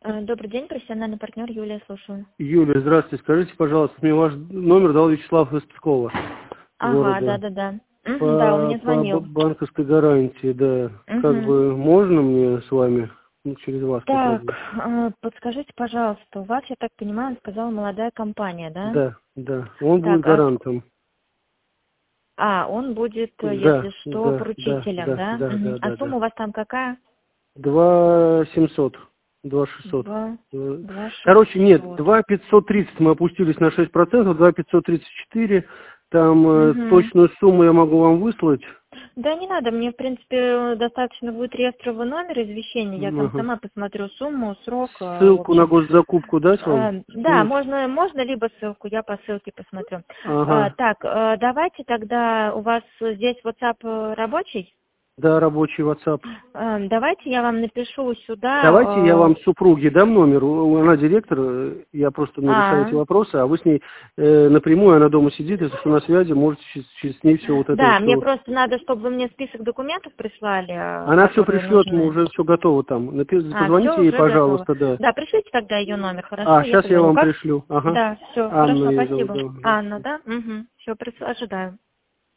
Добрый день, профессиональный партнер Юлия, слушаю. Юлия, здравствуйте. Скажите, пожалуйста, мне ваш номер дал Вячеслав из Пскова. Ага, Города. да. Да, он мне По звонил. банковской гарантии, да. Как бы можно мне с вами, через вас Так, попробовать? подскажите, пожалуйста, у вас, я так понимаю, он сказал, молодая компания, да? Да. Он будет Так, гарантом. он будет, Да, если что, поручителем, да? А да. сумма у вас там какая? 2700. 2600. 2 Короче, нет, 600. 2530 мы опустились на 6%, 2534. Там точную сумму я могу вам выслать. Да не надо, мне, в принципе, достаточно будет реестровый номер извещения, я там Ага. сама посмотрю сумму, срок, в Ссылку на общем. госзакупку дать вам? Да, можно либо ссылку, я по ссылке посмотрю. Ага. Так, давайте тогда, у вас здесь WhatsApp рабочий? Да, рабочий WhatsApp. Давайте я вам напишу Давайте я сюда. вам супруге дам номер. Она директор, я просто решаю эти вопросы, а вы с ней напрямую, она дома сидит, если что на связи, можете через ней все вот это Да, мне все. просто надо, чтобы вы мне список документов прислали, Она все которые пришлет, мы нужны. уже все готово там. Все Позвоните ей, уже готово. пожалуйста, да. Да, пришлите тогда ее номер, хорошо, я Сейчас я позвоню. вам Как? пришлю. Ага. Да, все, Анна хорошо, ее зовут, спасибо. да. Анна, да? Угу. Все, ожидаю.